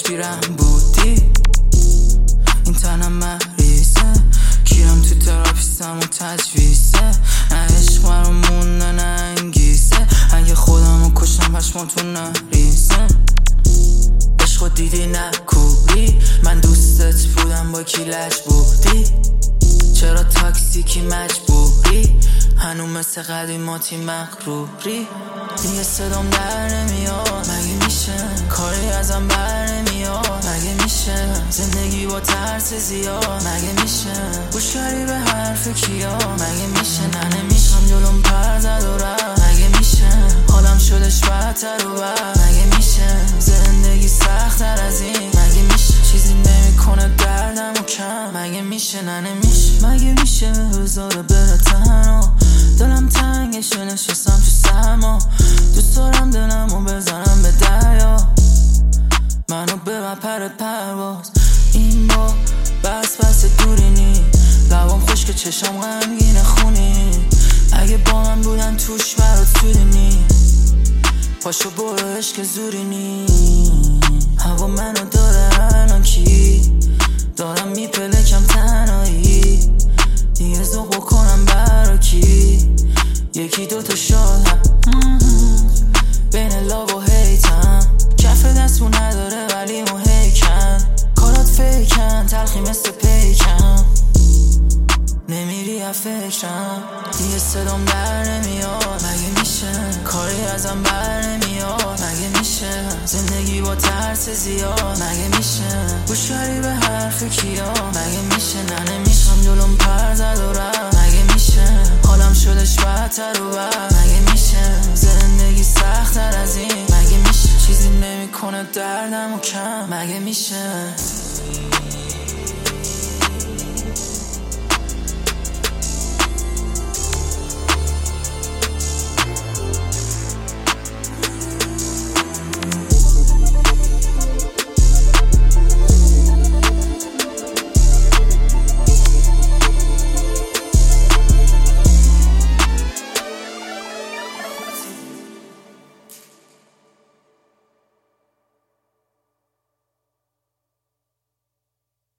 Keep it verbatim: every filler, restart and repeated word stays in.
بیرم بودی، این تنم مریضه، کیرم تو تراپیستم و تجویزه، نه عشق برام مونده نه انگیزه، اگه خودم رو کشم پشمان تو نریزه. عشقو دیدی نکوبی، من دوستت بودم با کی لج بودی، چرا تاکسیکی مجبوری، هنو مثل قدیماتی مغروری. دیگه صدام در نمیاد مگه میشه، کاری ازم بر نمیاد مگه میشه، زندگی با ترس زیاد مگه میشه، گوش کردی به حرف کیا مگه میشه، نه نمیشم جلوم پر زد و رفت مگه میشه، حالم شدش بدتر و بد مگه میشه، زندگی سخت‌تر از این مگه میشه، چیزی نمیکنه دردم و کم مگه میشه، نه نمیشه مگه میشه، بذاره بره تنها، دلم تنگشه نشستم تو سرما، دوست دارم دلمو بزنم به دریا، منو ببر پر پرواز، این با بس بس دوری نی، لبام خشک چشم غمگین خونی، اگه با من بودن توش برات سودی نی، پاشو برو عشق زوری نی، هوا منو داره الان کی، دارم میپلکم تنهایی، دیگه ذوق بکنم برا کی، یکی دوتا شاد بین لاو و هیتم، کف دستو نداره ولی محیکن، کارات فیکن تلخی مثل پیکن، نمیری از فکرم، دیگه صدام در نمیاد مگه میشه، کاری ازم بر نمیاد مگه میشه، زندگی با ترس زیاد مگه میشه، گوش کردی به حرف کیا مگه میشه، نه نمیشم جلوم پر زد و رفت مگه میشه، حالم شدش بدتر و بد مگه میشه، زندگی سخت‌تر از این مگه میشه، چیزی نمیکنه دردم و کم مگه میشه.